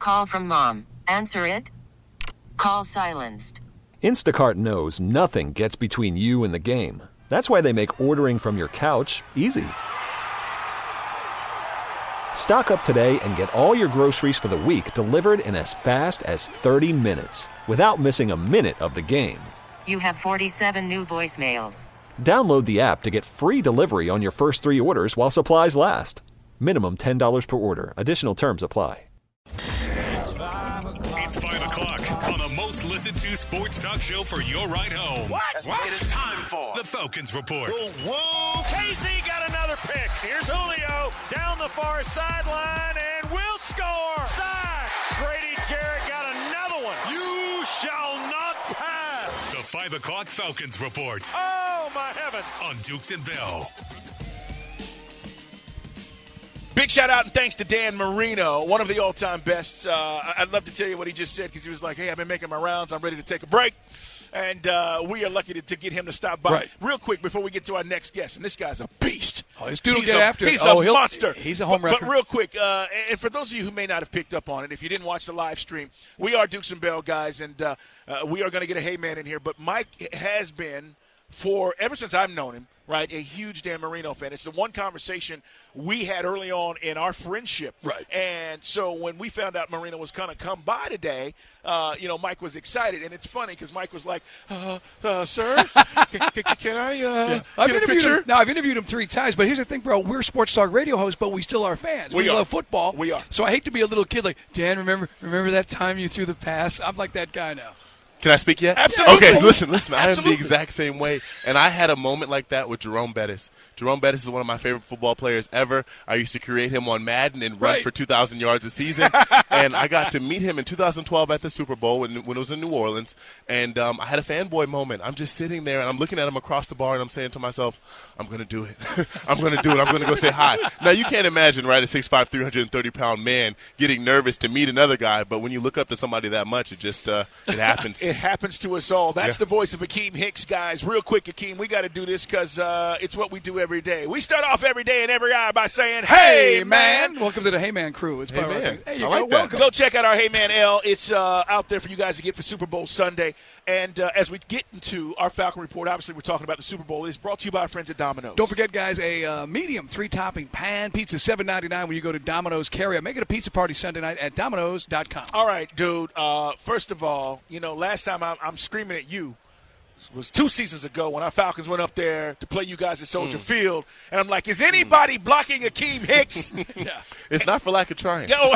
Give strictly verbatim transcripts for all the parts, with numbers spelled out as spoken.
Call from mom. Answer it. Call silenced. Instacart knows nothing gets between you and the game. That's why they make ordering from your couch easy. Stock up today and get all your groceries for the week delivered in as fast as thirty minutes without missing a minute of the game. You have forty-seven new voicemails. Download the app to get free delivery on your first three orders while supplies last. Minimum ten dollars per order. Additional terms apply. It's five o'clock on the most listened to sports talk show for your ride home. What? What? It is time for the Falcons Report. Whoa, whoa. Casey got another pick. Here's Julio down the far sideline and will score. Sacked. Grady Jarrett got another one. You shall not pass. The five o'clock Falcons Report. Oh, my heavens. On Dukes and Bell. Big shout out and thanks to Dan Marino, one of the all-time bests. Uh, I'd love to tell you what he just said because he was like, hey, I've been making my rounds. I'm ready to take a break. And uh, we are lucky to, to get him to stop by. Right. Real quick before we get to our next guest, and this guy's a beast. Oh, this dude will he's get a, after it. He's oh, a monster. He's a home but, record. But real quick, uh, and for those of you who may not have picked up on it, if you didn't watch the live stream, we are Dukes and Bell guys, and uh, uh, we are going to get a hey man in here. But Mike has been, for ever since I've known him, right, a huge Dan Marino fan. It's the one conversation we had early on in our friendship. Right. And so when we found out Marino was going to come by today, uh, you know, Mike was excited. And it's funny because Mike was like, uh, uh, sir, can, can, can I uh, yeah. I've get a interviewed picture? him. Now, I've interviewed him three times, but here's the thing, bro. We're sports talk radio hosts, but we still are fans. We, we are. love football. We are. So I hate to be a little kid like, Dan, remember remember that time you threw the pass? I'm like that guy now. Can I speak yet? Absolutely. Okay, listen, listen. I am Absolutely. the exact same way, and I had a moment like that with Jerome Bettis. Jerome Bettis is one of my favorite football players ever. I used to create him on Madden and run Right. for two thousand yards a season, and I got to meet him in two thousand twelve at the Super Bowl when, when it was in New Orleans, and um, I had a fanboy moment. I'm just sitting there, and I'm looking at him across the bar, and I'm saying to myself, I'm going to do it. I'm going to do it. I'm going to go say hi. Now, you can't imagine, right, a six five, three hundred thirty pound man getting nervous to meet another guy, but when you look up to somebody that much, it just uh, it happens. It happens to us all. That's Yeah. the voice of Akeem Hicks, guys. Real quick, Akeem, we got to do this because uh, it's what we do every day. We start off every day in every hour by saying, hey, man. Welcome to the Hey Man crew. It's Hey, Power man. Ranking. There you I go. like that. Welcome. Go check out our Hey Man L. It's uh, out there for you guys to get for Super Bowl Sunday. And uh, as we get into our Falcon Report, obviously we're talking about the Super Bowl. It's brought to you by our friends at Domino's. Don't forget, guys, a uh, medium three-topping pan pizza, seven ninety-nine when you go to Domino's Carry. Make it a pizza party Sunday night at Domino's dot com. All right, dude. Uh, first of all, you know, last time I'm, I'm screaming at you was two seasons ago when our Falcons went up there to play you guys at Soldier Mm. Field. And I'm like, is anybody blocking Akeem Hicks? Yeah. It's not for lack of trying. Yo,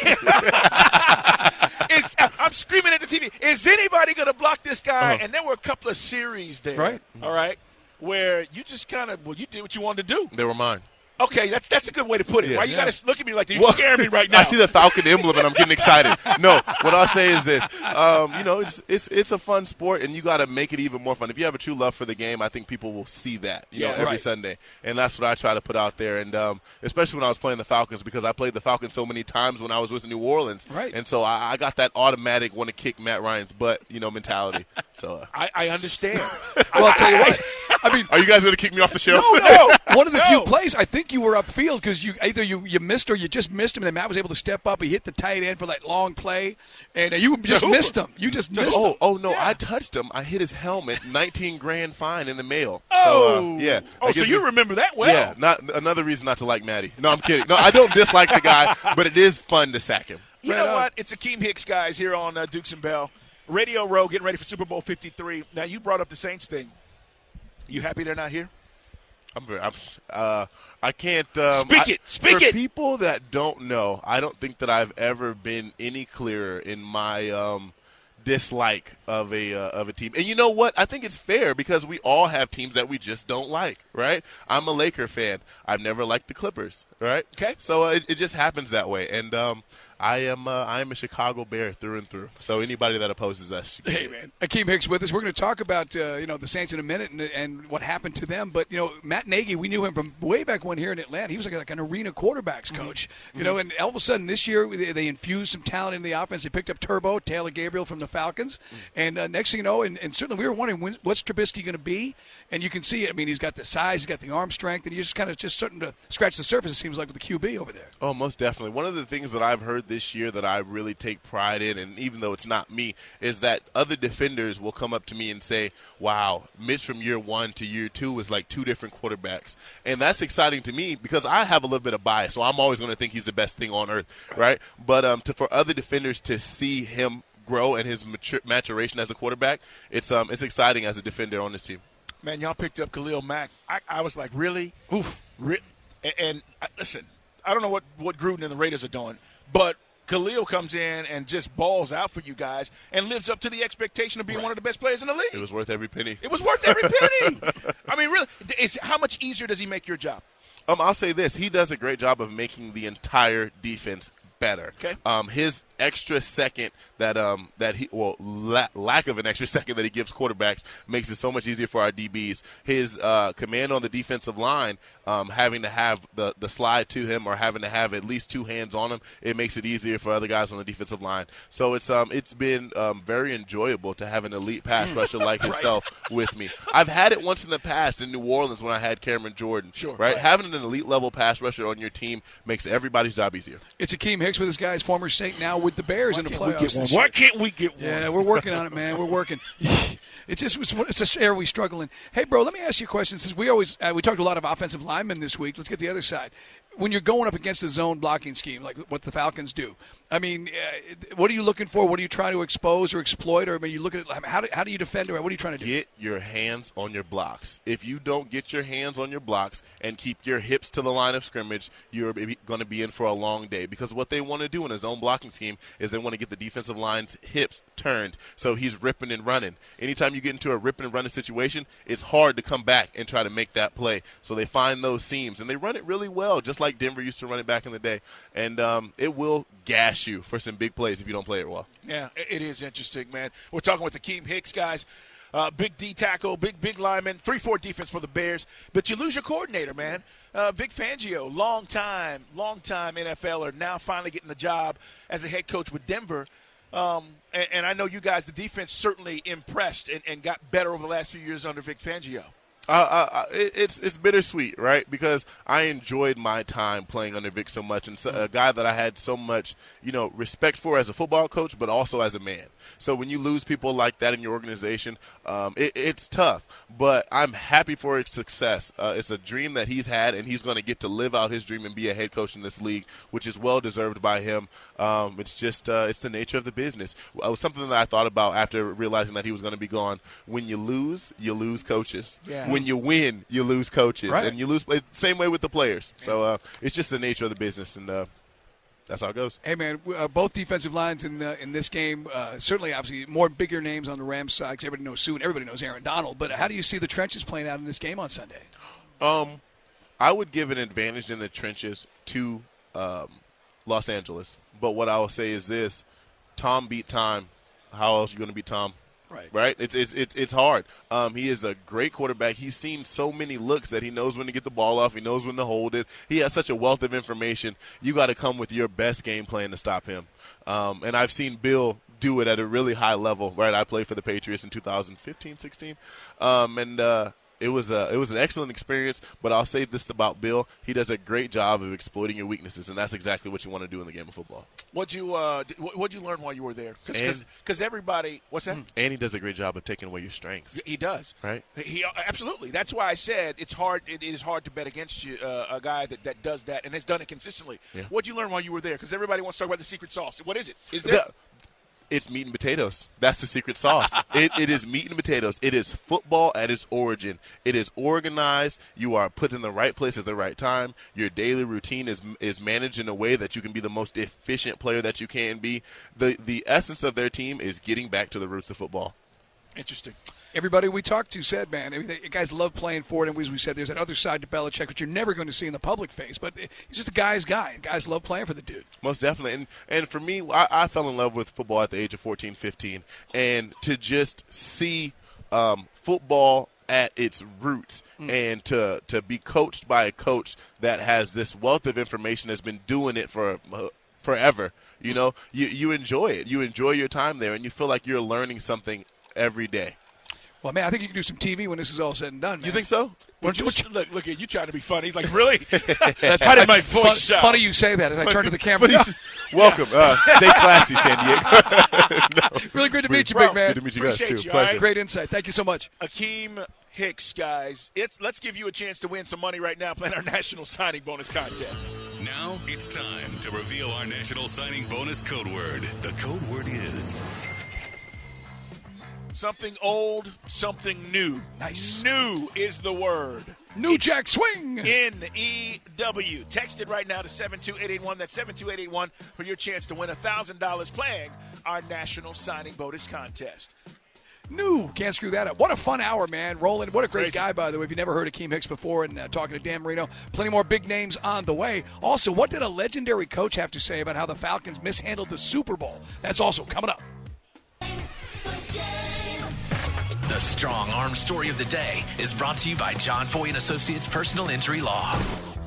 is, I'm screaming at the T V. Is anybody going to block this guy? Uh-huh. And there were a couple of series there, Right. all right, where you just kind of, well, you did what you wanted to do. They were mine. Okay, that's that's a good way to put it. Yeah. Why you Yeah. got to look at me like that? You're Well, scaring me right now. I see the Falcon emblem and I'm getting excited. No, what I'll say is this: um, you know, it's it's it's a fun sport, and you got to make it even more fun. If you have a true love for the game, I think people will see that, you Yeah, know, every right. Sunday, and that's what I try to put out there. And um, especially when I was playing the Falcons, because I played the Falcons so many times when I was with New Orleans, Right. And so I, I got that automatic want to kick Matt Ryan's butt, you know, mentality. So, uh, I, I understand. Well, I'll tell you what. I mean, are you guys going to kick me off the show? no, no. One of the No. few plays, I think you were upfield because you either you, you missed or you just missed him, and then Matt was able to step up. He hit the tight end for that long play, and uh, you just who? missed him. You just missed Oh, him. oh no! Yeah. I touched him. I hit his helmet. Nineteen grand fine in the mail. Oh. so, uh, yeah. Oh, That so gives you me- remember that well. Yeah, not another reason not to like Matty. No, I'm kidding. No, I don't dislike the guy, but it is fun to sack him. You Right know on. what? It's Akeem Hicks, guys, here on uh, Dukes and Bell. Radio Row, getting ready for Super Bowl fifty-three. Now, you brought up the Saints thing. You happy they're not here? I'm very. I'm, uh, I can't. Um, Speak I- it. Speak for it. people that don't know, I don't think that I've ever been any clearer in my um, dislike of a uh, of a team. And you know what? I think it's fair because we all have teams that we just don't like, right? I'm a Laker fan. I've never liked the Clippers, right? Okay. So uh, it, it just happens that way. And um, I am uh, I am a Chicago Bear through and through. So anybody that opposes us should Hey, man. Akeem Hicks with us. We're going to talk about, uh, you know, the Saints in a minute and, and what happened to them. But, you know, Matt Nagy, we knew him from way back when here in Atlanta. He was like, like an arena quarterbacks coach. You know, and all of a sudden this year they, they infused some talent in the offense. They picked up Turbo, Taylor Gabriel from the Falcons. And uh, next thing you know, and, and certainly we were wondering, when, what's Trubisky going to be? And you can see it. I mean, he's got the size, he's got the arm strength, and he's just kind of just starting to scratch the surface, it seems like, with the Q B over there. Oh, most definitely. One of the things that I've heard this year that I really take pride in, and even though it's not me, is that other defenders will come up to me and say, wow, Mitch from year one to year two was like two different quarterbacks. And that's exciting to me because I have a little bit of bias, so I'm always going to think he's the best thing on earth, right? But um, to, for other defenders to see him grow and his mature, maturation as a quarterback, it's um it's exciting as a defender on this team. Man, y'all picked up Khalil Mack. I, I was like, really? Oof. Re- and, and uh, listen, I don't know what, what Gruden and the Raiders are doing, but Khalil comes in and just balls out for you guys and lives up to the expectation of being right. one of the best players in the league. It was worth every penny. It was worth every penny. I mean, really, it's, how much easier does he make your job? Um, I'll say this. He does a great job of making the entire defense better. Okay. Um, his extra second that um that he well la- lack of an extra second that he gives quarterbacks makes it so much easier for our D Bs. His uh, command on the defensive line, um, having to have the the slide to him or having to have at least two hands on him, it makes it easier for other guys on the defensive line. So it's um it's been um very enjoyable to have an elite pass rusher like right. himself with me. I've had it once in the past in New Orleans when I had Cameron Jordan. Sure. Right, right. Having an elite level pass rusher on your team makes everybody's job easier. It's Akeem Hicks with his guys, former Saint, now with the Bears Why in the can't we playoffs. get one? Why can't we get one? Yeah, we're working on it, man. We're working. It's just it's, it's a area we struggle in. Hey, bro, let me ask you a question. Since we always uh, we talked a lot of offensive linemen this week, let's get the other side. When you're going up against a zone blocking scheme, like what the Falcons do, I mean, uh, what are you looking for? What are you trying to expose or exploit? Or I mean, you look at it, how do how do you defend? Or what are you trying to do? Get your hands on your blocks. If you don't get your hands on your blocks and keep your hips to the line of scrimmage, you're going to be in for a long day. Because what they want to do in a zone blocking scheme is they want to get the defensive line's hips turned so he's ripping and running. Anytime you get into a ripping and running situation, it's hard to come back and try to make that play. So they find those seams and they run it really well, just like Denver used to run it back in the day. And um, it will gash you for some big plays if you don't play it well. Yeah, it is interesting, man. We're talking with Akeem Hicks, guys. Uh, big D tackle, big, big lineman, three four defense for the Bears. But you lose your coordinator, man. Uh, Vic Fangio, long time, long time N F L er, now finally getting the job as a head coach with Denver. Um, and, and I know you guys, the defense certainly impressed and, and got better over the last few years under Vic Fangio. Uh, uh, it's it's bittersweet, right? Because I enjoyed my time playing under Vic so much, and so, a guy that I had so much, you know, respect for as a football coach, but also as a man. So when you lose people like that in your organization, um, it, it's tough. But I'm happy for his success. Uh, it's a dream that he's had, and he's going to get to live out his dream and be a head coach in this league, which is well deserved by him. Um, it's just uh, it's the nature of the business. It was something that I thought about after realizing that he was going to be gone. When you lose, you lose coaches. Yeah. When you win, you lose coaches, right. and you lose. Same way with the players. So uh, it's just the nature of the business, and uh, that's how it goes. Hey, man, uh, both defensive lines in uh, in this game, uh, certainly, obviously, more bigger names on the Rams side because everybody knows Sue and everybody knows Aaron Donald. But how do you see the trenches playing out in this game on Sunday? Um, I would give an advantage in the trenches to um, Los Angeles. But what I will say is this: Tom beat time. How else are you going to beat Tom? Right. Right? It's it's it's it's hard. Um, he is a great quarterback. He's seen so many looks that he knows when to get the ball off. He knows when to hold it. He has such a wealth of information. You got to come with your best game plan to stop him. Um, and I've seen Bill do it at a really high level. Right? I played for the Patriots in two thousand fifteen, sixteen. Um, and uh, it was a it was an excellent experience. But I'll say this about Bill: he does a great job of exploiting your weaknesses, and that's exactly what you want to do in the game of football. What'd you uh, what'd you learn while you were there? Because everybody, what's that? And he does a great job of taking away your strengths. He does, right? He absolutely. That's why I said it's hard. It is hard to bet against you, uh, a guy that, that does that and has done it consistently. Yeah. What'd you learn while you were there? Because everybody wants to talk about the secret sauce. What is it? Is there? The, It's meat and potatoes. That's the secret sauce. it, it is meat and potatoes. It is football at its origin. It is organized. You are put in the right place at the right time. Your daily routine is is managed in a way that you can be the most efficient player that you can be. The the essence of their team is getting back to the roots of football. Interesting. Everybody we talked to said, man, I mean, the guys love playing for it. And as we said, there's that other side to Belichick, which you're never going to see in the public face. But he's just a guy's guy. Guys love playing for the dude. Most definitely. And and for me, I, I fell in love with football at the age of fourteen, fifteen. And to just see um, football at its roots mm. and to, to be coached by a coach that has this wealth of information, has been doing it for uh, forever, you know, you, you enjoy it. You enjoy your time there, and you feel like you're learning something every day. Well, man, I think you can do some T V when this is all said and done, man. You think so? Well, just, look, look at you trying to be funny. He's like, really? That's How did my fun, voice sound? Funny you say that as I turn to the camera. No. Welcome. Uh, stay classy, San Diego. No. Really great to meet you, Bro, big man. Good to meet you guys, Appreciate too. you, Pleasure. all right? Great insight. Thank you so much. Akeem Hicks, guys. It's let's give you a chance to win some money right now playing our national signing bonus contest. Now it's time to reveal our national signing bonus code word. The code word is Something old, something new. Nice. New is the word. New Jack Swing. N E W. Text it right now to seven two eight eight one. That's seven two eight eight one for your chance to win one thousand dollars playing our national signing bonus contest. New. Can't screw that up. What a fun hour, man. Roland, what a great Crazy. guy, by the way. If you've never heard of Akeem Hicks before and uh, talking to Dan Marino, plenty more big names on the way. Also, what did a legendary coach have to say about how the Falcons mishandled the Super Bowl? That's also coming up. The Strong Arm Story of the Day is brought to you by John Foy and Associates Personal Injury Law.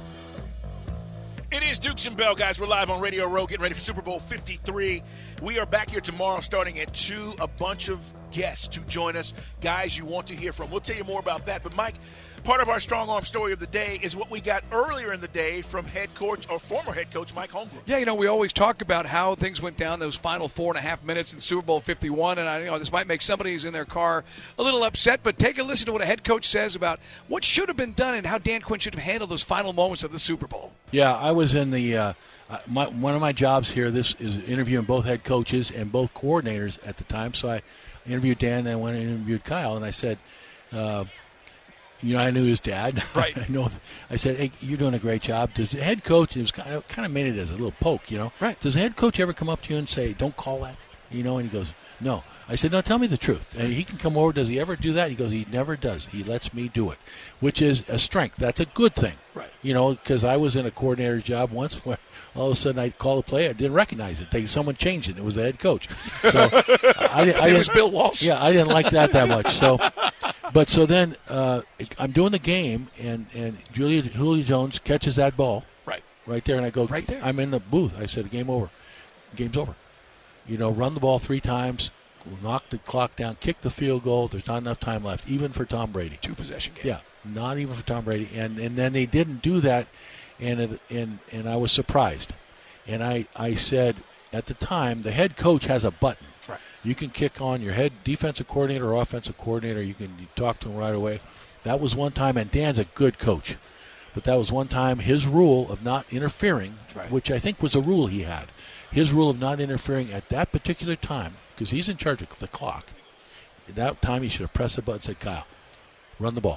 It is Dukes and Bell, guys. We're live on Radio Row, getting ready for Super Bowl fifty-three. We are back here tomorrow starting at two. A bunch of guests to join us, guys you want to hear from. We'll tell you more about that. But, Mike, part of our Strong Arm Story of the Day is what we got earlier in the day from head coach or former head coach Mike Holmgren. Yeah, you know, we always talk about how things went down those final four and a half minutes in Super Bowl fifty-one, and I you know this might make somebody who's in their car a little upset, but take a listen to what a head coach says about what should have been done and how Dan Quinn should have handled those final moments of the Super Bowl. Yeah, I was in the uh, my, one of my jobs here. This is interviewing both head coaches and both coordinators at the time. So I interviewed Dan, and then went and interviewed Kyle, and I said, uh, you know, I knew his dad. Right. I know. I said, hey, you're doing a great job. Does the head coach? And it was kind of kind of made it as a little poke, you know. Right. Does the head coach ever come up to you and say, don't call that, you know? And he goes, no. I said, no, tell me the truth. And he can come over. Does he ever do that? He goes, he never does. He lets me do it, which is a strength. That's a good thing. Right. You know, because I was in a coordinator job once where all of a sudden I'd call a play. I didn't recognize it. They, someone changed it. It was the head coach. So I, His I name was didn't, Bill Walsh. Yeah, I didn't like that that much. So, but so then uh, I'm doing the game, and, and Julia, Julio Jones catches that ball. Right. Right there, and I go, Right there. I'm in the booth. I said, game over. Game's over. You know, run the ball three times. Knock the clock down, kick the field goal. There's not enough time left, even for Tom Brady. Two possession game. Yeah, not even for Tom Brady. And and then they didn't do that, and it, and and I was surprised. And I, I said at the time, the head coach has a button. Right. You can kick on your head defensive coordinator or offensive coordinator. You can you talk to him right away. That was one time, and Dan's a good coach. But that was one time his rule of not interfering, Right. which I think was a rule he had. His rule of not interfering at that particular time, because he's in charge of the clock. At that time, he should have pressed the button and said, Kyle, run the ball.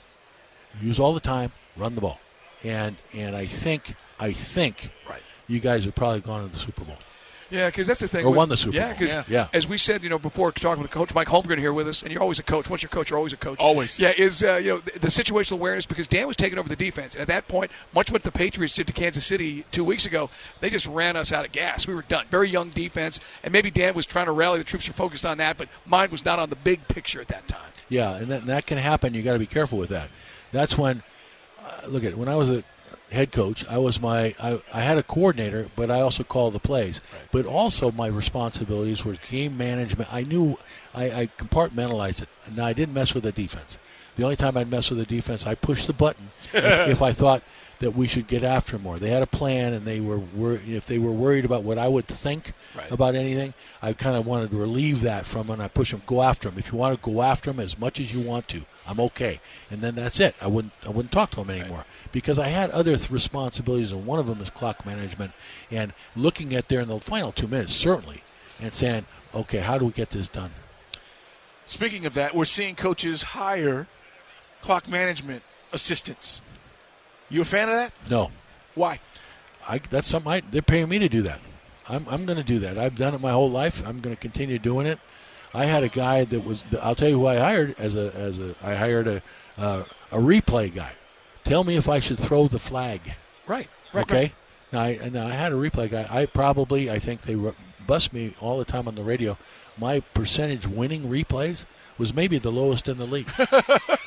Use all the time, run the ball. And and I think, I think Right. you guys have probably gone to the Super Bowl. Yeah, because that's the thing. Or with- won the Super yeah, Bowl. because Yeah. Yeah. as we said, you know, before talking with Coach Mike Holmgren here with us, and you're always a coach. Once you're a coach, you're always a coach. Always. Yeah, is, uh, you know, the, the situational awareness, because Dan was taking over the defense. And at that point, much what the Patriots did to Kansas City two weeks ago, they just ran us out of gas. We were done. Very young defense. And maybe Dan was trying to rally the troops were focused on that, but mine was not on the big picture at that time. Yeah, and that, and that can happen. You got to be careful with that. That's when, uh, look at when I was a head coach, I was my I, I had a coordinator, but I also called the plays. Right. But also my responsibilities were game management. I knew I, I compartmentalized it. Now I didn't mess with the defense. The only time I'd mess with the defense, I pushed the button if, if I thought that we should get after more. They had a plan, and they were wor- if they were worried about what I would think Right. about anything, I kind of wanted to relieve that from them, and I push them, go after them. If you want to go after them as much as you want to, I'm okay. And then that's it. I wouldn't I wouldn't talk to them anymore Right. because I had other th- responsibilities, and one of them is clock management and looking at there in the final two minutes, certainly, and saying, okay, how do we get this done? Speaking of that, we're seeing coaches hire clock management assistants. You a fan of that? No. Why? I, that's something I, they're paying me to do that. I'm, I'm going to do that. I've done it my whole life. I'm going to continue doing it. I had a guy that was. I'll tell you who I hired as a as a. I hired a uh, a replay guy. Tell me if I should throw the flag. Right. Right. Okay. Right. Now I, now I had a replay guy. I probably I think they ru- bust me all the time on the radio. My percentage winning replays was maybe the lowest in the league.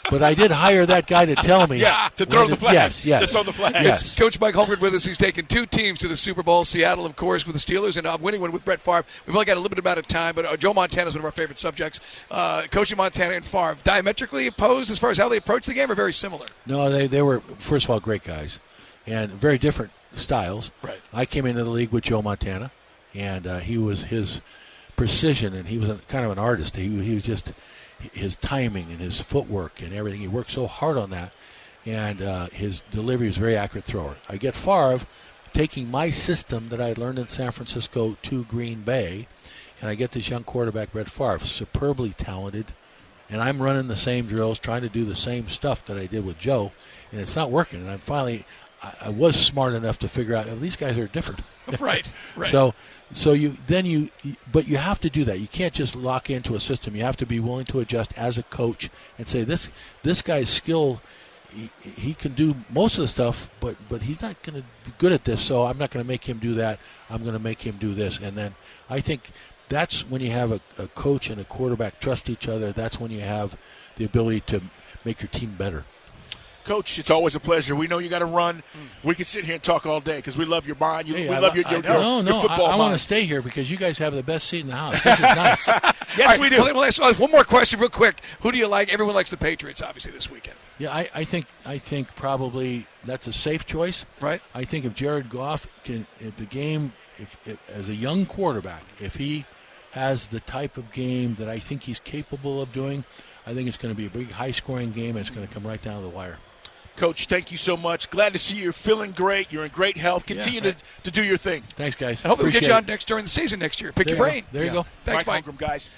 but I did hire that guy to tell me. Yeah, to throw when the to- flag. Yes, yes. To throw the flag. Yes. Coach Mike Holmgren with us. He's taken two teams to the Super Bowl. Seattle, of course, with the Steelers, and uh, winning one with Brett Favre. We've only got a limited amount of time, but uh, Joe Montana is one of our favorite subjects. Uh, coaching Montana and Favre, diametrically opposed as far as how they approach the game, or very similar? No, they, they were, first of all, great guys and very different styles. Right. I came into the league with Joe Montana, and uh, he was his precision, and he was a, kind of an artist. He, he was just his timing and his footwork and everything. He worked so hard on that, and uh, his delivery was a very accurate thrower. I get Favre taking my system that I learned in San Francisco to Green Bay, and I get this young quarterback, Brett Favre, superbly talented, and I'm running the same drills, trying to do the same stuff that I did with Joe, and it's not working. And I'm finally, I, I was smart enough to figure out, oh, these guys are different. Right, right. So, so you then you, but you have to do that. You can't just lock into a system. You have to be willing to adjust as a coach and say this this guy's skill. He, he can do most of the stuff, but but he's not going to be good at this. So I'm not going to make him do that. I'm going to make him do this. And then I think that's when you have a, a coach and a quarterback trust each other. That's when you have the ability to make your team better. Coach, it's always a pleasure. We know you got to run. We can sit here and talk all day because we love your mind. You, Hey, we I, love your, I, your, no, your, no, your football I, I mind. want to stay here because you guys have the best seat in the house. This is nice. Yes, All right, we do. Well, well, so one more question real quick. Who do you like? Everyone likes the Patriots, obviously, this weekend. Yeah, I, I think I think probably that's a safe choice. Right. I think if Jared Goff can, if the game, if, if as a young quarterback, if he has the type of game that I think he's capable of doing, I think it's going to be a big, high-scoring game, and it's going to come right down to the wire. Coach, thank you so much. Glad to see you're feeling great. You're in great health. Continue Yeah. to, to do your thing. Thanks, guys. I hope we Appreciate get you on it. next during the season next year. Pick There your you go. brain. There you go. Thanks, Mike Mike. Holmgren, guys.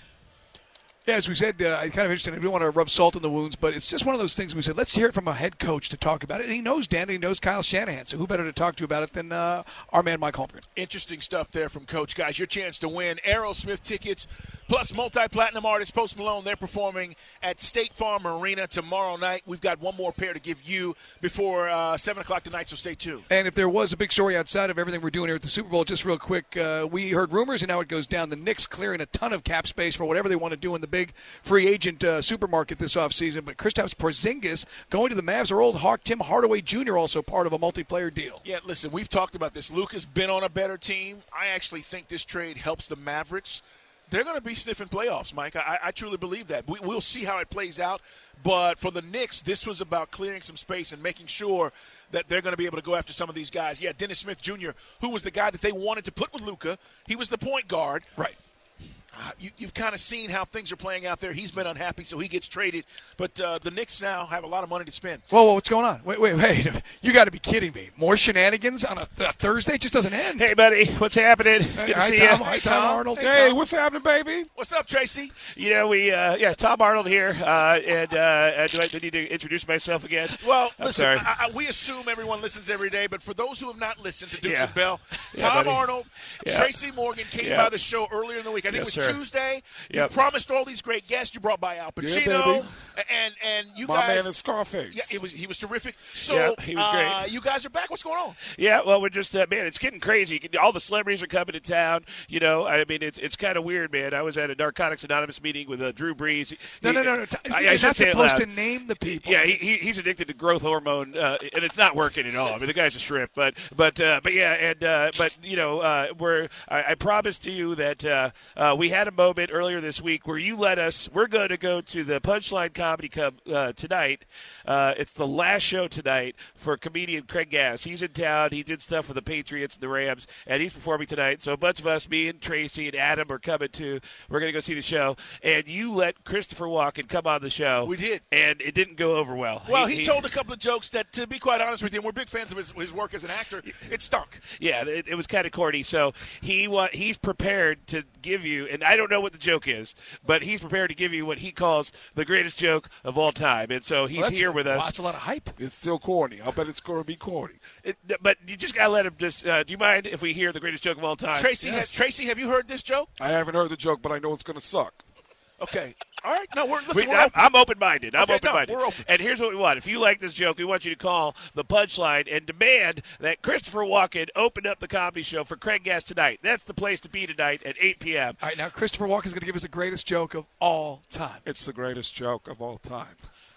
Yeah, as we said, uh, kind of interesting. We don't want to rub salt in the wounds, but it's just one of those things we said, let's hear it from a head coach to talk about it. And he knows Dan, and he knows Kyle Shanahan, so who better to talk to about it than uh, our man Mike Holmgren. Interesting stuff there from Coach. Guys, your chance to win Aerosmith tickets plus multi-platinum artist Post Malone. They're performing at State Farm Arena tomorrow night. We've got one more pair to give you before uh, seven o'clock tonight, so stay tuned. And if there was a big story outside of everything we're doing here at the Super Bowl, just real quick, uh, we heard rumors, and now it goes down. The Knicks clearing a ton of cap space for whatever they want to do in the big free agent uh, supermarket this offseason. But Kristaps Porzingis going to the Mavs. Our old Hawk Tim Hardaway Junior also part of a multiplayer deal. Yeah, listen, we've talked about this. Luka's been on a better team. I actually think this trade helps the Mavericks. They're going to be sniffing playoffs, Mike. I, I truly believe that. We, we'll see how it plays out. But for the Knicks, this was about clearing some space and making sure that they're going to be able to go after some of these guys. Yeah, Dennis Smith Junior, who was the guy that they wanted to put with Luka. He was the point guard. Right. Uh, you, you've kind of seen how things are playing out there. He's been unhappy, so he gets traded. But uh, the Knicks now have a lot of money to spend. Whoa, whoa, what's going on? Wait, wait, wait. You got to be kidding me. More shenanigans on a, a Thursday? It just doesn't end. Hey, buddy. What's happening? Hey, Good to hi, see Tom. you. Hi, Tom Arnold. Hey, Hey, Tom. what's happening, baby? What's up, Tracy? You know, we, uh, yeah, Tom Arnold here. Uh, and uh, uh, do I need to introduce myself again? Well, I'm listen, sorry. I, I, we assume everyone listens every day, but for those who have not listened to Dukes Yeah. and Bell, Yeah, Tom buddy. Arnold, Yeah. Tracy Morgan came Yeah. by the show earlier in the week. I think Yes, it was sir. Tuesday. Yep. You promised all these great guests. You brought by Al Yeah, Pacino, baby. and and you My guys. man is Scarface. Yeah, it was he was terrific. So Yeah, he was great. Uh, you guys are back. What's going on? Yeah, well, we're just uh, man, it's getting crazy. You can, all the celebrities are coming to town. You know, I mean, it's it's kind of weird, man. I was at a Narcotics Anonymous meeting with uh, Drew Brees. No, He- no, no, no. T- I, I You're should not say it supposed loud. to name the people. Yeah, he, he he's addicted to growth hormone, uh, and it's not working at all. I mean, the guy's a shrimp, but but uh, but yeah, and uh, but you know, uh, we're I, I promised you that uh, uh, we had a moment earlier this week where you let us. We're going to go to the Punchline Comedy Club uh, tonight. Uh, it's the last show tonight for comedian Craig Gass. He's in town. He did stuff for the Patriots and the Rams, and he's performing tonight. So a bunch of us, me and Tracy and Adam, are coming too. We're going to go see the show, and you let Christopher Walken come on the show. We did. And it didn't go over well. Well, he, he told a couple of jokes that, to be quite honest with you, and we're big fans of his, his work as an actor. It stunk. Yeah, it, it was kind of corny. So he wa- he's prepared to give you, and I don't know what the joke is, but he's prepared to give you what he calls the greatest joke of all time. And so he's Well, that's- here with wow, us. that's a lot of hype. It's still corny. I bet it's going to be corny. It, but you just got to let him just. Uh, do you mind if we hear the greatest joke of all time? Tracy, Yes. has, Tracy, have you heard this joke? I haven't heard the joke, but I know it's going to suck. Okay. All right. No, we're listen. We, we're I'm, open. I'm open-minded. I'm Okay, no, open-minded. we're open. And here's what we want. If you like this joke, we want you to call the Punchline and demand that Christopher Walken open up the comedy show for Craig Gass tonight. That's the place to be tonight at eight p.m. All right, now Christopher Walken is going to give us the greatest joke of all time. It's the greatest joke of all time.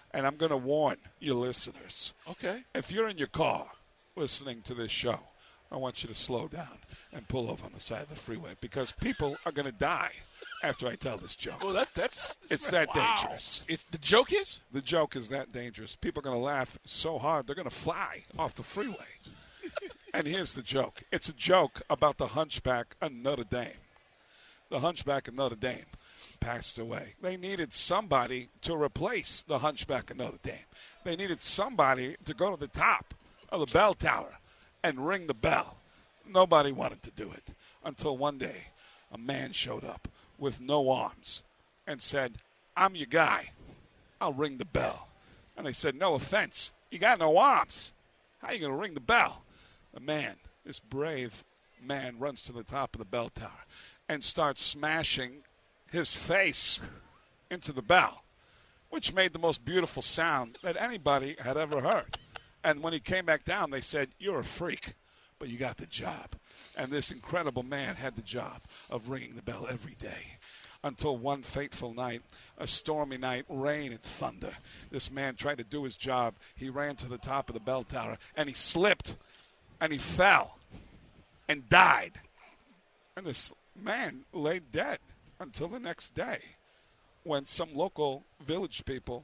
And I'm going to warn your listeners. Okay. If you're in your car listening to this show, I want you to slow down and pull over on the side of the freeway because people are going to die after I tell this joke. Well, that's that's it's that wow. dangerous. It's the joke is the joke is that dangerous. People are going to laugh so hard they're going to fly off the freeway. And here's the joke. It's a joke about the Hunchback of Notre Dame. The Hunchback of Notre Dame passed away. They needed somebody to replace the Hunchback of Notre Dame. They needed somebody to go to the top of the bell tower and ring the bell. Nobody wanted to do it until one day a man showed up with no arms and said, I'm your guy. I'll ring the bell. And they said, no offense. You got no arms. How are you going to ring the bell? The man, this brave man, runs to the top of the bell tower and starts smashing his face into the bell, which made the most beautiful sound that anybody had ever heard. And when he came back down, they said, you're a freak, but you got the job. And this incredible man had the job of ringing the bell every day. Until one fateful night, a stormy night, rain and thunder. This man tried to do his job. He ran to the top of the bell tower, and he slipped, and he fell, and died. And this man lay dead until the next day when some local village people,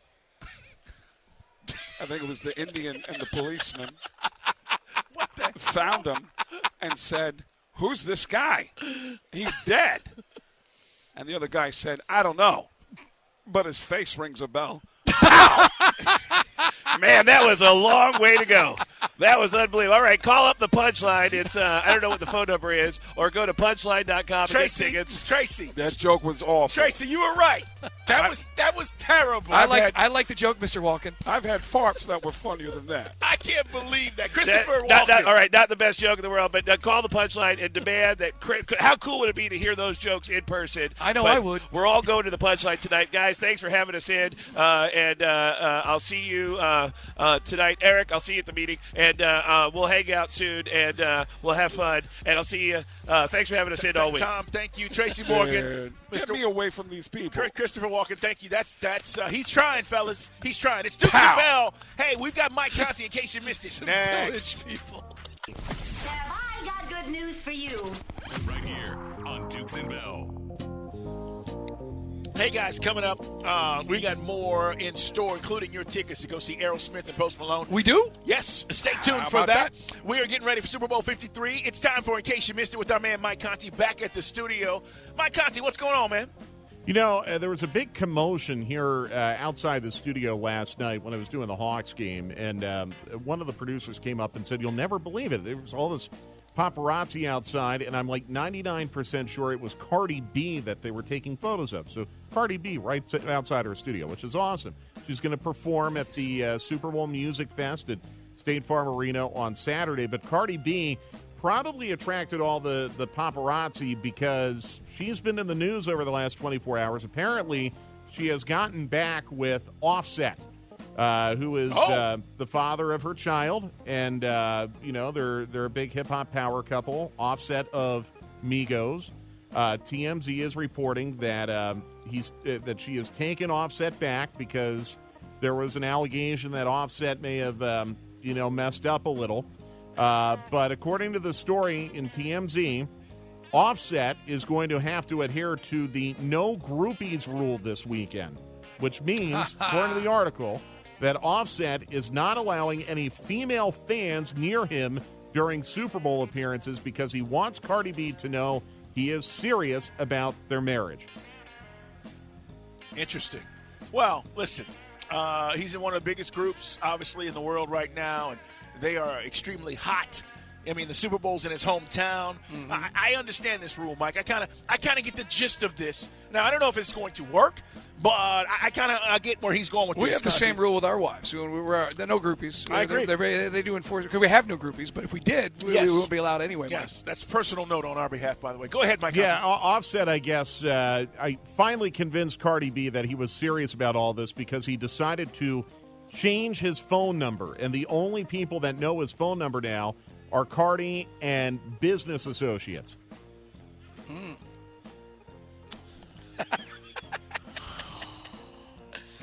I think it was the Indian and the policeman, found him and said, who's this guy? He's dead. And the other guy said, I don't know, but his face rings a bell. Pow! Man, that was a long way to go. That was unbelievable. All right, call up the Punchline. It's uh, I don't know what the phone number is, or go to punchline dot com and get tickets. Tracy, that joke was awful. Tracy, you were right. That I, was that was terrible. I like had, I like the joke, Mister Walken. I've had farts that were funnier than that. I can't believe that, Christopher that, not, Walken. Not, all right, not the best joke in the world, but uh, call the Punchline and demand that. How cool would it be to hear those jokes in person? I know but I would. We're all going to the Punchline tonight, guys. Thanks for having us in, uh, and uh, uh, I'll see you uh, uh, tonight, Eric. I'll see you at the meeting, and uh, uh, we'll hang out soon, and uh, we'll have fun. And I'll see you. Uh, thanks for having us in all week. Tom, thank you, Tracy Morgan. Get me away from these people. Christopher Walken, thank you. That's that's uh, he's trying, fellas. He's trying. It's Dukes and Bell. Hey, we've got Mike Conti in case you missed it. Next. People. Have I got good news for you? Right here on Dukes and Bell. Hey, guys, coming up, uh, we got more in store, including your tickets to go see Aerosmith and Post Malone. We do? Yes. Stay tuned How for that. that. We are getting ready for Super Bowl fifty-three. It's time for In Case You Missed It with our man Mike Conti back at the studio. Mike Conti, what's going on, man? You know, uh, there was a big commotion here uh, outside the studio last night when I was doing the Hawks game, and um, one of the producers came up and said, you'll never believe it. There was all this paparazzi outside, and I'm like ninety-nine percent sure it was Cardi B that they were taking photos of. So Cardi B right outside her studio, which is awesome. She's going to perform at the uh, Super Bowl Music Fest at State Farm Arena on Saturday. But Cardi B probably attracted all the, the paparazzi because she's been in the news over the last twenty-four hours. Apparently, she has gotten back with Offset, uh, who is oh. uh, the father of her child. And, uh, you know, they're, they're a big hip-hop power couple, Offset of Migos. Uh, T M Z is reporting that um, he's uh, that she has taken Offset back because there was an allegation that Offset may have, um, you know, messed up a little. Uh, but according to the story in T M Z, Offset is going to have to adhere to the no groupies rule this weekend, which means, according to the article, that Offset is not allowing any female fans near him during Super Bowl appearances because he wants Cardi B to know he is serious about their marriage. Interesting. Well, listen, uh, he's in one of the biggest groups, obviously, in the world right now, and they are extremely hot. I mean, the Super Bowl's in his hometown. Mm-hmm. I, I understand this rule, Mike. I kind of, I kind of get the gist of this. Now, I don't know if it's going to work, but I, I kind of, I get where he's going with we this. We have the same rule with our wives. We, we were, they're no groupies. I agree. They're, they're, they do enforce because we have no groupies. But if we did, we, yes. we wouldn't be allowed anyway. Yes, Mike. that's a personal note on our behalf, by the way. Go ahead, Mike. Yeah, Offset, I guess, uh, I finally convinced Cardi B that he was serious about all this because he decided to change his phone number, and the only people that know his phone number now are Cardi and business associates. Mm.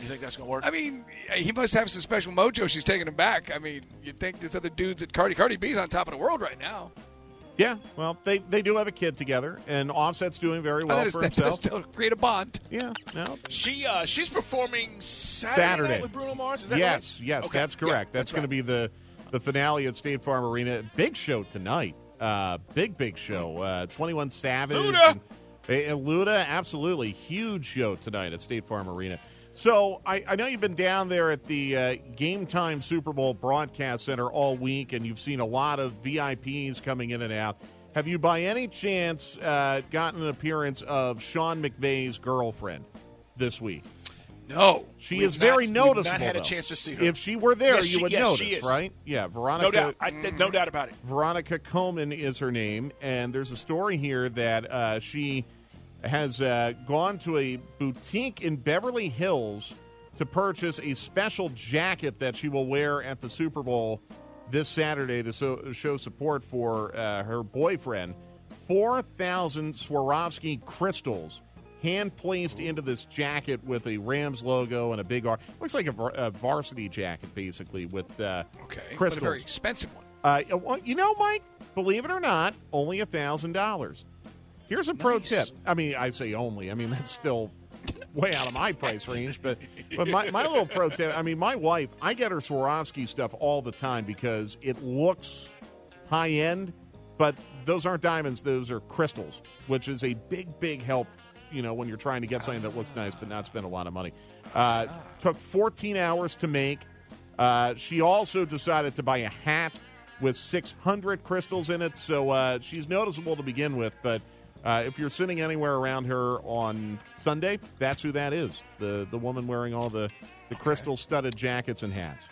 You think that's going to work? I mean, he must have some special mojo. She's taking him back. I mean, you'd think there's other dudes at Cardi. Cardi B's on top of the world right now. Yeah, well, they, they do have a kid together, and Offset's doing very well that is, for that himself. does create a bond. Yeah, no. She uh, she's performing Saturday, Saturday. night with Bruno Mars. Is that yes, right? yes, Okay. that's correct. Yeah, that's that's going to right. be the the finale at State Farm Arena. Big show tonight. Uh, big big show. Uh, twenty-one Savage. Luda! And, and Luda, absolutely huge show tonight at State Farm Arena. So I, I know you've been down there at the uh, Game Time Super Bowl Broadcast Center all week, and you've seen a lot of V I Ps coming in and out. Have you, by any chance, uh, gotten an appearance of Sean McVay's girlfriend this week? No. She We've is very not- noticeable. We've not had a though. chance to see her. If she were there, Yes, you she- would yes, notice, she is. right? Yeah, Veronica. No doubt. I, no doubt about it. Veronica Coleman is her name, and there's a story here that uh, she has uh, gone to a boutique in Beverly Hills to purchase a special jacket that she will wear at the Super Bowl this Saturday to so, show support for uh, her boyfriend. four thousand Swarovski crystals hand-placed into this jacket with a Rams logo and a big R. Looks like a, var- a varsity jacket, basically, with uh, Okay, crystals. but a very expensive one. Uh, well, you know, Mike, believe it or not, only one thousand dollars. Here's a pro Nice. tip. I mean, I say only. I mean, that's still way out of my price range. But but my, my little pro tip, I mean, my wife, I get her Swarovski stuff all the time because it looks high-end, but those aren't diamonds. Those are crystals, which is a big, big help, you know, when you're trying to get something that looks nice but not spend a lot of money. Uh, took fourteen hours to make. Uh, she also decided to buy a hat with six hundred crystals in it, so uh, she's noticeable to begin with. But uh, if you're sitting anywhere around her on Sunday, that's who that is, the the woman wearing all the, the crystal-studded jackets and hats.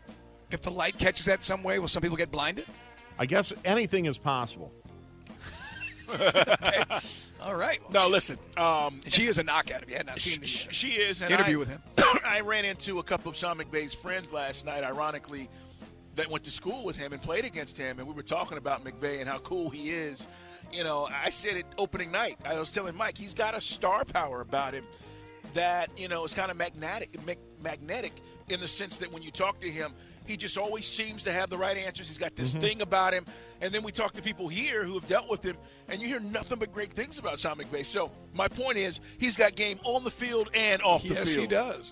If the light catches that some way, will some people get blinded? I guess anything is possible. Okay. All right. Well, No, she, listen. Um, and she is a knockout. If you had not she, seen the she- she is. And interview I, with him. I ran into a couple of Sean McVay's friends last night, ironically, that went to school with him and played against him, and we were talking about McVay and how cool he is. You know, I said it opening night. I was telling Mike, he's got a star power about him that, you know, is kind of magnetic, mag- magnetic in the sense that when you talk to him, he just always seems to have the right answers. He's got this Mm-hmm. thing about him. And then we talk to people here who have dealt with him, and you hear nothing but great things about Sean McVay. So my point is, he's got game on the field and off the Yes, field. he does.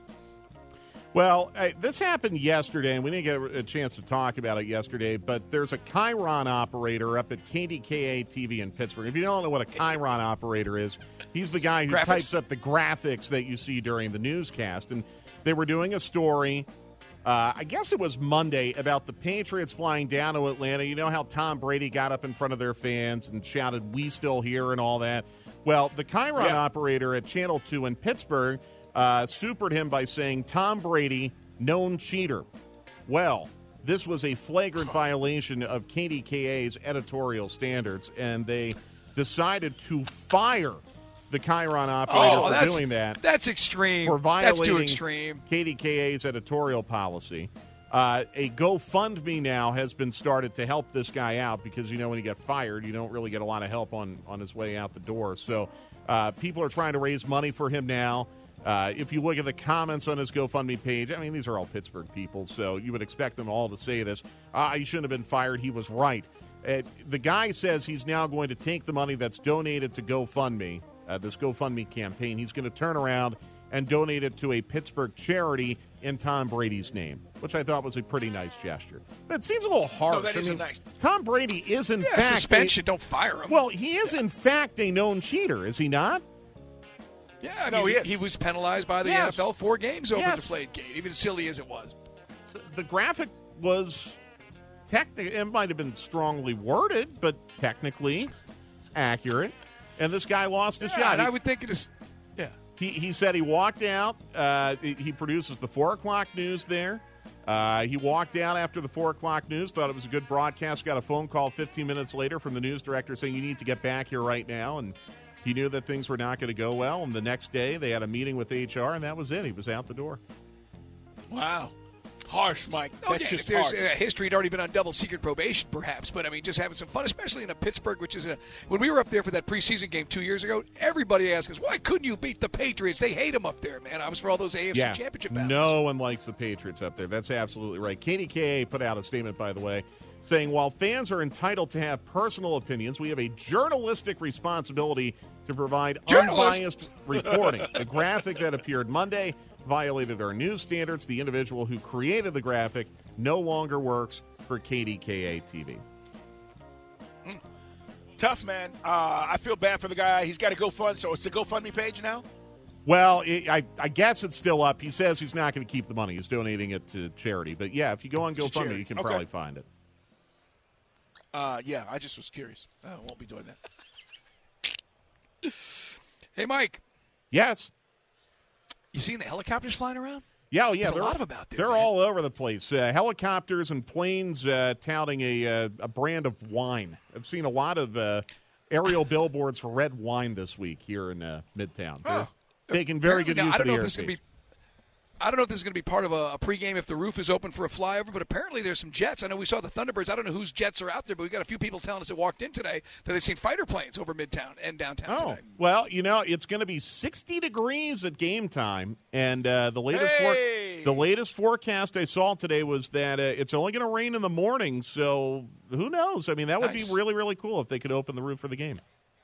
Well, uh, this happened yesterday, and we didn't get a, a chance to talk about it yesterday, but there's a Chiron operator up at K D K A T V in Pittsburgh. If you don't know what a Chiron operator is, he's the guy who Graphics. types up the graphics that you see during the newscast. And they were doing a story, uh, I guess it was Monday, about the Patriots flying down to Atlanta. You know how Tom Brady got up in front of their fans and shouted, "We still here," and all that? Well, the Chiron Yeah. operator at Channel two in Pittsburgh Uh, supered him by saying, "Tom Brady, known cheater." Well, this was a flagrant violation of K D K A's editorial standards, and they decided to fire the Chiron operator Oh, for that's, doing that. That's extreme. For violating That's too extreme. K D K A's editorial policy. Uh, a GoFundMe now has been started to help this guy out because, you know, when you get fired, you don't really get a lot of help on, on his way out the door. So uh, people are trying to raise money for him now. Uh, if you look at the comments on his GoFundMe page, I mean, these are all Pittsburgh people, so you would expect them all to say this. Ah, he shouldn't have been fired. He was right. Uh, the guy says he's now going to take the money that's donated to GoFundMe, uh, this GoFundMe campaign. He's going to turn around and donate it to a Pittsburgh charity in Tom Brady's name, which I thought was a pretty nice gesture. But it seems a little harsh. No, that I is a mean, nice- Tom Brady is, in Yeah, fact, suspension. a- Don't fire him. well, he is, in fact, a known cheater, is he not? yeah, I No, mean, he he, is. was penalized by the Yes. N F L four games over Yes. Deflategate, even as silly as it was. The graphic was technically, it might have been strongly worded, but technically accurate. And this guy lost his Yeah, shot. and He- I would think it is. Yeah. He, he said he walked out. Uh, he he produces the four o'clock news there. Uh, he walked out after the four o'clock news, thought it was a good broadcast, got a phone call fifteen minutes later from the news director saying, "You need to get back here right now." And he knew that things were not going to go well. And the next day, they had a meeting with H R, and that was it. He was out the door. Wow. Harsh, Mike. That's Okay, just if there's harsh. a history, he'd already been on double secret probation, perhaps. But I mean, just having some fun, especially in a Pittsburgh, which is a. When we were up there for that preseason game two years ago, everybody asked us, "Why couldn't you beat the Patriots? They hate them up there, man." I was for all those A F C yeah, championship battles. No one likes the Patriots up there. That's absolutely right. K D K A put out a statement, by the way, saying, while fans are entitled to have personal opinions, we have a journalistic responsibility to provide Journalist. unbiased reporting. The graphic that appeared Monday violated our news standards. The individual who created the graphic no longer works for K D K A T V. Mm. Tough, man. Uh, I feel bad for the guy. He's got a GoFundMe, so it's the GoFundMe page now? Well, it, I, I guess it's still up. He says he's not going to keep the money. He's donating it to charity. But, yeah, if you go on To GoFundMe, charity. you can Okay. probably find it. Uh, yeah, I just was curious. I won't be doing that. Hey, Mike. Yes. You seen the helicopters flying around? Yeah, oh, yeah. There's a they're- lot of them out there. They're man. all over the place. Uh, helicopters and planes uh, touting a, uh, a brand of wine. I've seen a lot of uh, aerial billboards for red wine this week here in uh, Midtown. They're taking very Apparently good now, use I of don't the know if this is gonna airspace. be. I don't know if this is going to be part of a, a pregame if the roof is open for a flyover, but apparently there's some jets. I know we saw the Thunderbirds. I don't know whose jets are out there, but we got a few people telling us that walked in today that they've seen fighter planes over Midtown and downtown Oh, today. well, you know, it's going to be sixty degrees at game time, and uh, the latest Hey! for- the latest forecast I saw today was that uh, it's only going to rain in the morning. So who knows? I mean, that would Nice. be really, really cool if they could open the roof for the game.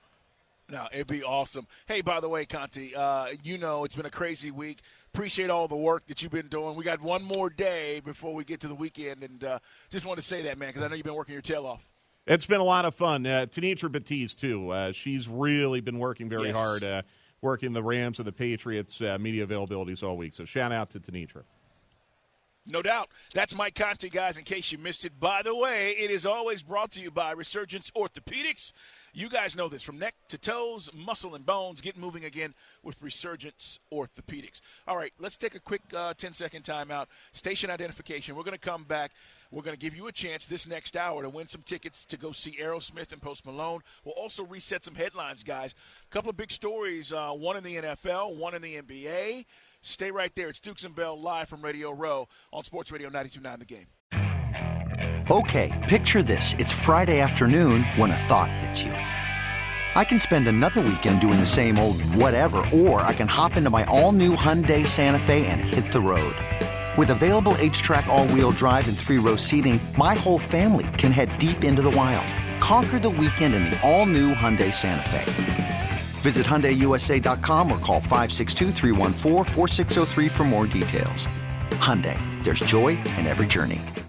No, it'd be awesome. Hey, by the way, Conti, uh, you know it's been a crazy week. Appreciate all the work that you've been doing. We got one more day before we get to the weekend, and uh, just wanted to say that, man, because I know you've been working your tail off. It's been a lot of fun. Uh, Tanitra Batiste, too. Uh, she's really been working very Yes. hard, uh, working the Rams and the Patriots uh, media availabilities all week. So shout out to Tanitra. No doubt. That's Mike Conti, guys, in case you missed it. By the way, it is always brought to you by Resurgence Orthopedics. You guys know this. From neck to toes, muscle and bones, get moving again with Resurgence Orthopedics. All right, let's take a quick uh, ten-second timeout. Station identification. We're going to come back. We're going to give you a chance this next hour to win some tickets to go see Aerosmith and Post Malone. We'll also reset some headlines, guys. A couple of big stories, uh, one in the N F L, one in the N B A. Stay right there. It's Dukes and Bell live from Radio Row on Sports Radio ninety-two point nine The Game. Okay, picture this. It's Friday afternoon when a thought hits you. I can spend another weekend doing the same old whatever, or I can hop into my all-new Hyundai Santa Fe and hit the road. With available H-Track all-wheel drive and three-row seating, my whole family can head deep into the wild. Conquer the weekend in the all-new Hyundai Santa Fe. Visit Hyundai U S A dot com or call five six two, three one four, four six zero three for more details. Hyundai, there's joy in every journey.